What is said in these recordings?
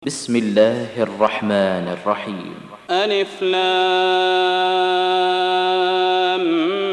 بسم الله الرحمن الرحيم. ألف لام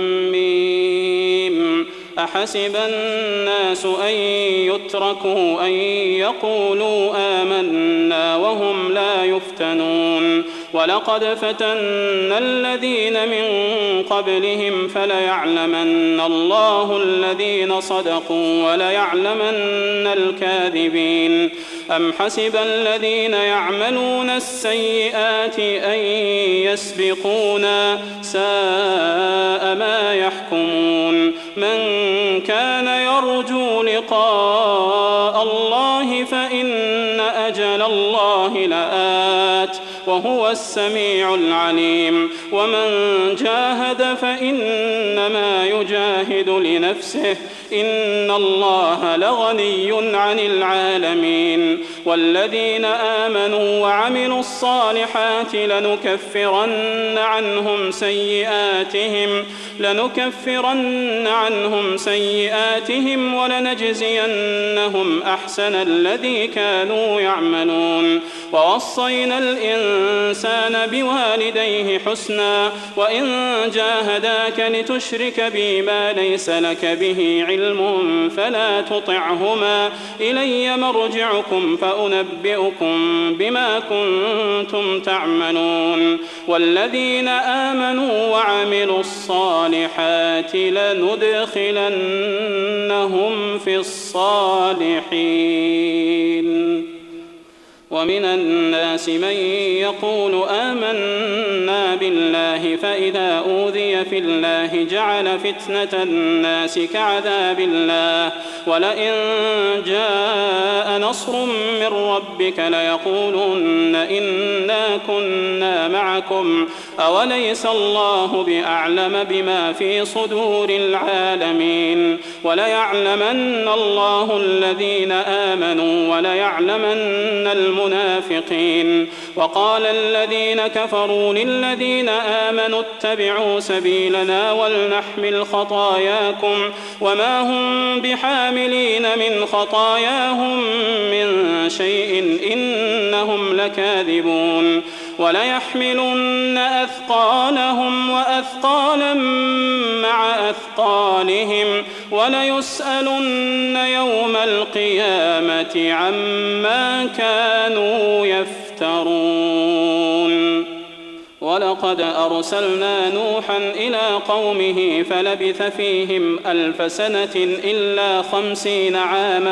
ميم. أحسب الناس أن يتركوا أن يقولوا آمنا وهم لا يفتنون ولقد فتنا الذين من قبلهم فليعلمن الله الذين صدقوا وليعلمن الكاذبين. أم حسب الذين يعملون السيئات أن يسبقونا ساء ما يحكمون. من كان يرجو لقاء الله فإن أجل الله لآت وهو السميع العليم. ومن جاهد فإنما يجاهد لنفسه إن الله لغني عن العالمين. والذين آمنوا وعملوا الصالحات لنكفرن عنهم سيئاتهم ولنجزينهم أحسن الذي كانوا يعملون. ووصينا الإنسان بوالديه حسنا وإن جاهداك لتشرك بي ما ليس لك به علم فلا تطعهما إلي مرجعكم فأنبئكم بما كنتم تعملون. والذين آمنوا وعملوا الصالحات لندخلنهم في الصالحين. ومن الناس من يقول آمنا بالله فإذا أوذي في الله جعل فتنة الناس كعذاب الله ولئن جاء نصر من ربك ليقولن إنا كنا معكم أوليس الله بأعلم بما في صدور العالمين. وليعلمن الله الذين آمنوا وليعلمن المنافقين. وقال الذين كفروا للذين آمنوا اتبعوا سبيلنا ولنحمل خطاياكم وما هم بحاملين من خطاياهم من شيء إنهم لكاذبون. وليحملن أثقالهم وأثقالا مع أثقالهم وليسألن يوم القيامة عما كانوا يفترون. ولقد أرسلنا نوحا إلى قومه فلبث فيهم 1000 سنة إلا 50 عاما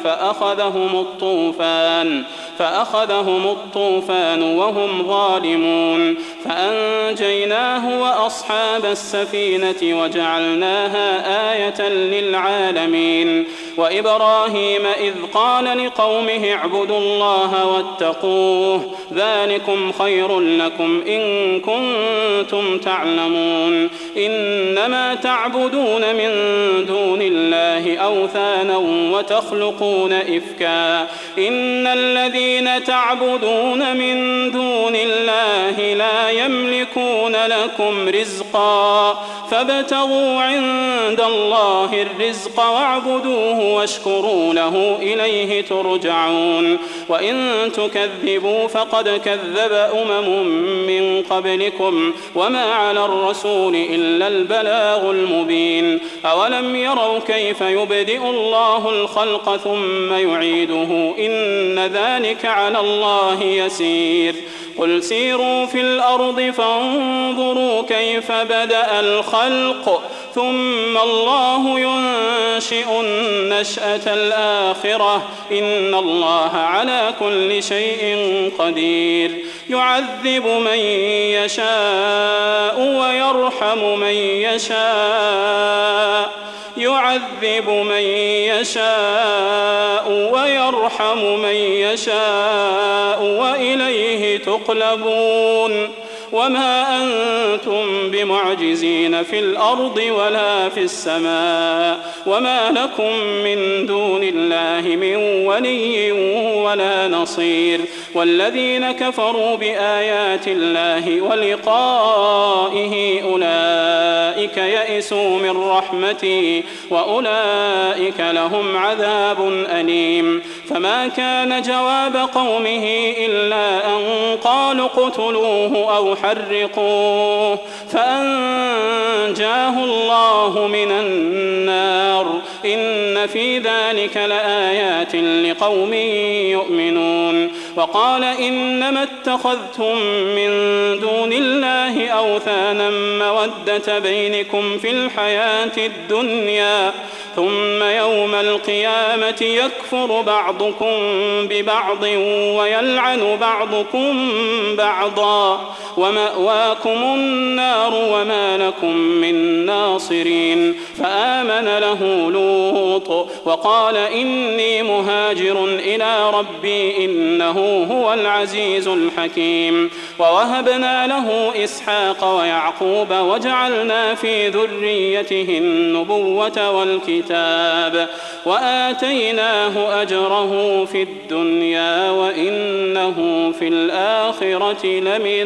فأخذهم الطوفان وهم ظالمون فأنجيناه وأصحاب السفينة وجعلناها آية للعالمين. وإبراهيم إذ قال لقومه اعبدوا الله واتقوه ذلكم خير لكم إن كنتم تعلمون. إنما تعبدون من دون الله أوثانا وتخلقون إفكا إن الذين تعبدون من دون الله لا يملكون لكم رزقا فابتغوا عند الله الرزق واعبدوه واشكروا له إليه ترجعون. وإن تكذبوا فقد كذب من قبلكم وما على الرسول إلا البلاغ المبين. أولم يروا كيف يبدئ الله الخلق ثم يعيده إن ذلك على الله يسير. قل سيروا في الأرض فانظروا كيف بدأ الخلق ثم الله ينشئ النشأة الآخرة إن الله على كل شيء قدير. يعذب من يشاء ويرحم من يشاء وإليه تقلبون. وما أنتم بمعجزين في الأرض ولا في السماء وما لكم من دون الله من ولي ولا نصير والذين كفروا بآيات الله ولقائه أولئك يئسوا من رحمتي وأولئك لهم عذاب أليم فما كان جواب قومه إلا أن قالوا اقتلوه أو حرقوه فأنجاه الله من النار إن في ذلك لآيات لقوم يؤمنون وقال إنما اتخذتم من دون الله أوثانا مودة بينكم في الحياة الدنيا ثم يوم القيامة يكفر بعضكم ببعض ويلعن بعضكم بعضا ومأواكم النار وما لكم من ناصرين فآمن له لوط وقال إني مهاجر إلى ربي إنه هو العزيز الحكيم ووهبنا له إسحاق ويعقوب وجعلنا في ذريته النبوة والكتاب وآتيناه أجره في الدنيا وإنه في الآخرة لمن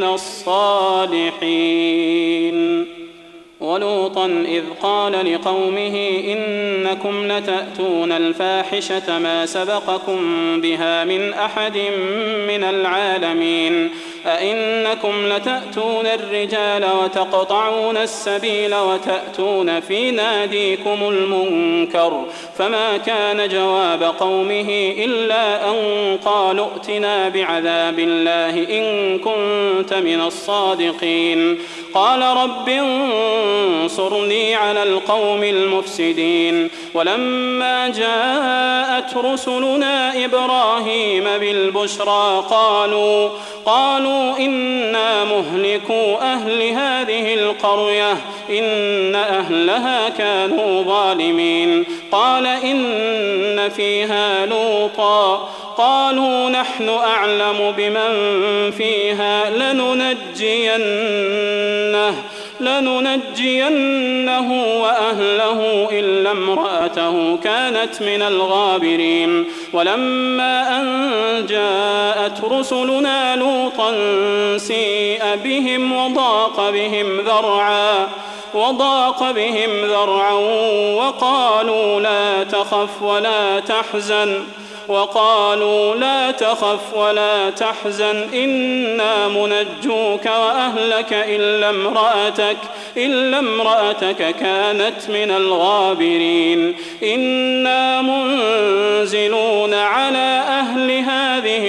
الصالحين ولوطا إذ قال لقومه إنكم لتأتون الفاحشة ما سبقكم بها من أحد من العالمين أئنكم لتأتون الرجال وتقطعون السبيل وتأتون في ناديكم المنكر فما كان جواب قومه إلا أن قالوا ائتنا بعذاب الله إن كنت من الصادقين قال رب انصرني على القوم المفسدين ولما جاءت رسلنا إبراهيم بالبشرى قالوا إنا مهلكو أهل هذه القرية إن أهلها كانوا ظالمين قال إن فيها لوطا قالوا نحن أعلم بمن فيها لننجينه وأهله إلا امرأته كانت من الغابرين ولما أن جاءت رسلنا لوطا سيء بهم وضاق بهم ذرعا وقالوا لا تخف ولا تحزن إنا منجوك وأهلك إلا امرأتك كانت من الغابرين إنا منزلون على أهل هذه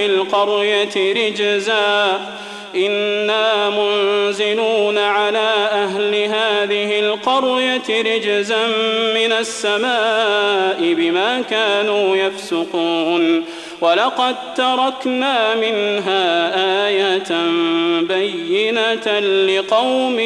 القرية رجزا من السماء بما كانوا يفسقون ولقد تركنا منها آية بينة لقوم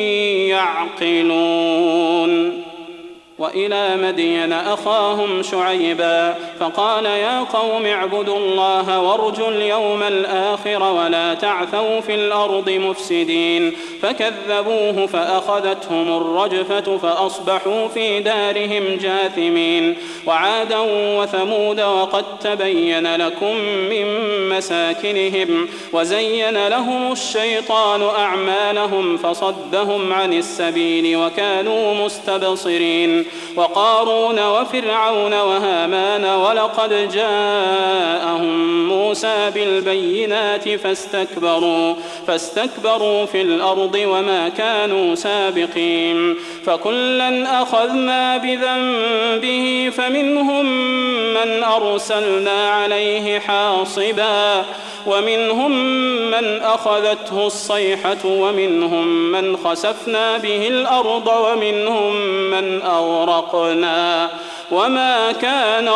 يعقلون وإلى مدين أخاهم شعيبا فقال يا قوم اعبدوا الله وارجوا اليوم الآخر ولا تعثوا في الأرض مفسدين فكذبوه فأخذتهم الرجفة فأصبحوا في دارهم جاثمين وعادا وثمود وقد تبين لكم من مساكنهم وزين لهم الشيطان أعمالهم فصدهم عن السبيل وكانوا مستبصرين وقارون وفرعون وهامان ولقد جاءهم موسى بالبينات فاستكبروا في الأرض وما كانوا سابقين فكلا أخذنا بذنبه فمنهم من أرسلنا عليه حاصبا ومنهم من أخذته الصيحة ومنهم من خسفنا به الأرض ومنهم من أغرقنا وما كان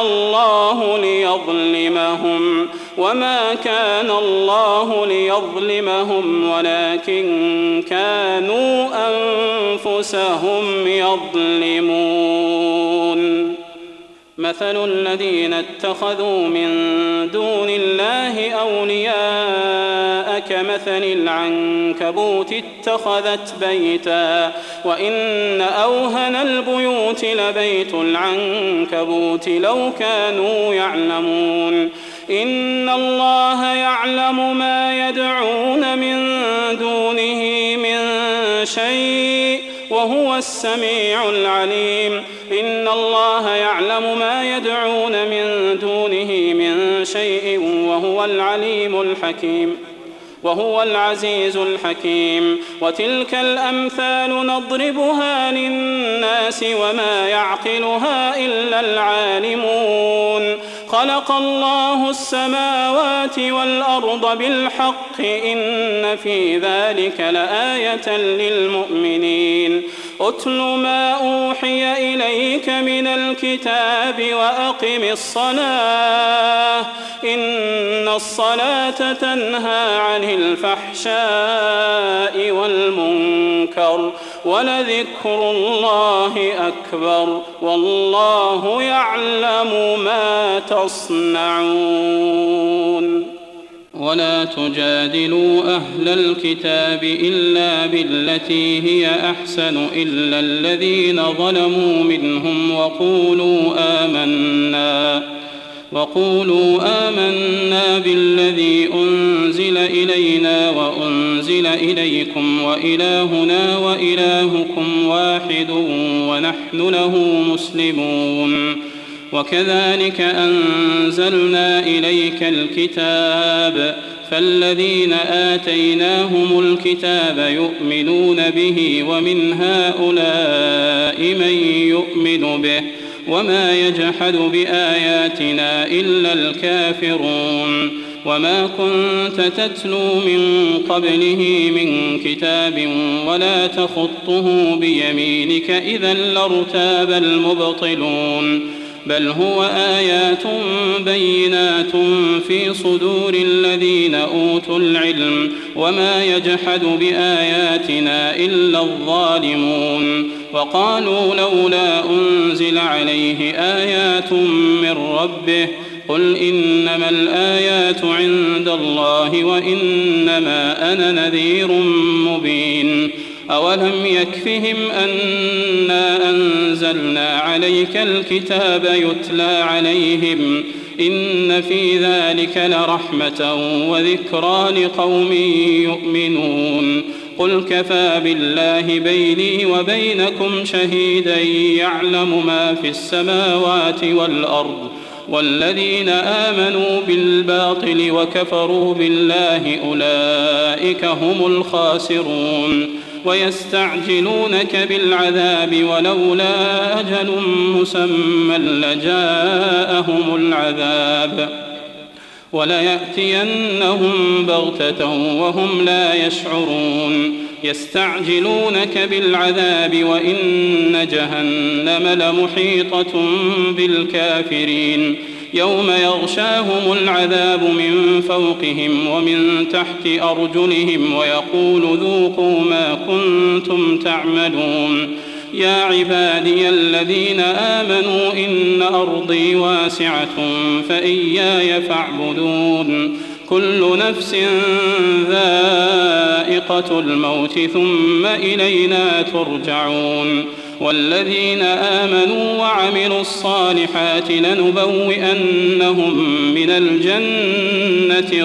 الله ليظلمهم ولكن كانوا أنفسهم يظلمون مثل الذين اتخذوا من دون الله أولياء كمثل العنكبوت اتخذت بيتا وإن أوهن البيوت لبيت العنكبوت لو كانوا يعلمون إن الله يعلم ما يدعون من دونه من شيء وهو السميع العليم إن الله يعلم ما يدعون من دونه من شيء وهو العليم الحكيم وهو العزيز الحكيم وتلك الأمثال نضربها للناس وما يعقلها إلا العالمون خلق الله السماوات والأرض بالحق إن في ذلك لآية للمؤمنين أتل ما أوحي إليك من الكتاب وأقم الصلاة إن الصلاة تنهى عن الفحشاء والمنكر ولذكر الله أكبر والله يعلم ما تصنعون ولا تجادلوا أهل الكتاب إلا بالتي هي أحسن إلا الذين ظلموا منهم وقولوا آمنا بالذي أنزل إلينا وأنزل إليكم وإلهنا وإلهكم واحد ونحن له مسلمون وكذلك أنزلنا إليك الكتاب فالذين آتيناهم الكتاب يؤمنون به ومن هؤلاء من يؤمن به وما يجحد بآياتنا إلا الكافرون وما كنت تتلو من قبله من كتاب ولا تخطه بيمينك إذا لارتاب المبطلون بل هو آيات بينات في صدور الذين أوتوا العلم وما يجحد بآياتنا إلا الظالمون وقالوا لولا أنزل عليه آيات من ربه قل إنما الآيات عند الله وإنما أنا نذير مبين أولم يكفهم أنا أنزلنا عليك الكتاب يتلى عليهم إن في ذلك لرحمة وذكرى لقوم يؤمنون قل كفى بالله بيني وبينكم شهيدا يعلم ما في السماوات والأرض والذين آمنوا بالباطل وكفروا بالله أولئك هم الخاسرون ويستعجلونك بالعذاب ولولا أجل مسمى لجاءهم العذاب وليأتينهم بغتة وهم لا يشعرون يستعجلونك بالعذاب وإن جهنم لمحيطة بالكافرين يوم يغشاهم العذاب من فوقهم ومن تحت أرجلهم ويقول ذوقوا ما كنتم تعملون يا عبادي الذين آمنوا إن أرضي واسعة فإياي فاعبدون كل نفس ذائقة الموت ثم إلينا ترجعون والذين آمنوا وعملوا الصالحات لنبوئنهم من الجنة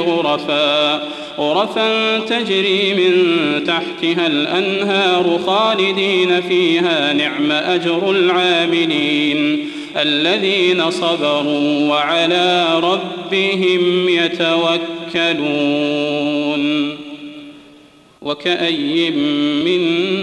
غرفا تجري من تحتها الأنهار خالدين فيها نعم أجر العاملين الذين صبروا وعلى ربهم يتوكلون وكأي من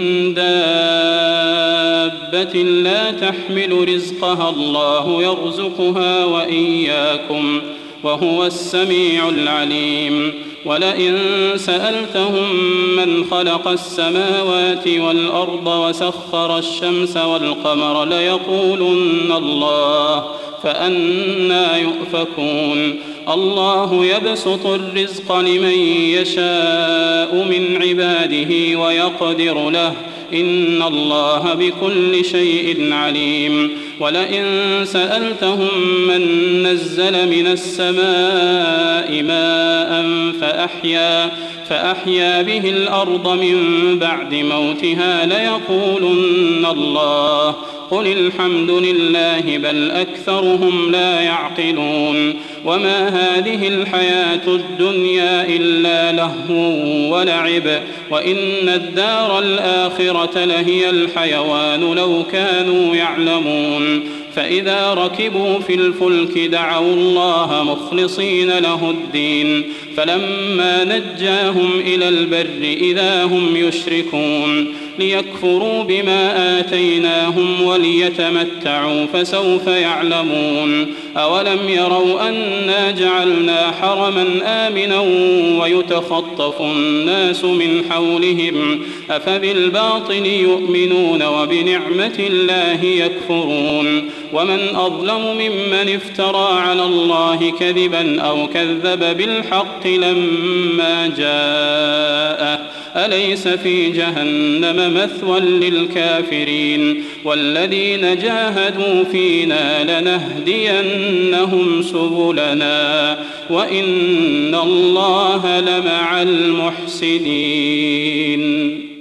دابة لا تحمل رزقها الله يرزقها وإياكم وهو السميع العليم ولئن سألتهم من خلق السماوات والأرض وسخر الشمس والقمر ليقولن الله فأنى يؤفكون الله يبسط الرزق لمن يشاء من عباده ويقدر له إن الله بكل شيء عليم ولئن سألتهم من نزل من السماء ماء فأحيا به الأرض من بعد موتها ليقولن الله قل الحمد لله بل أكثرهم لا يعقلون وما هذه الحياة الدنيا إلا لهو ولعب وإن الدار الآخرة لهي الحيوان لو كانوا يعلمون فإذا ركبوا في الفلك دعوا الله مخلصين له الدين فلما نجاهم إلى البر إذا هم يشركون ليكفروا بما آتيناهم وليتمتعوا فسوف يعلمون أولم يروا أنا جعلنا حرما آمنا ويتخطف الناس من حولهم أفبالباطل يؤمنون وبنعمة الله يكفرون ومن أظلم ممن افترى على الله كذبا أو كذب بالحق لما جاءه أليس في جهنم مثوى للكافرين والذين جاهدوا فينا لنهدينهم سبلنا وإن الله لمع المحسنين.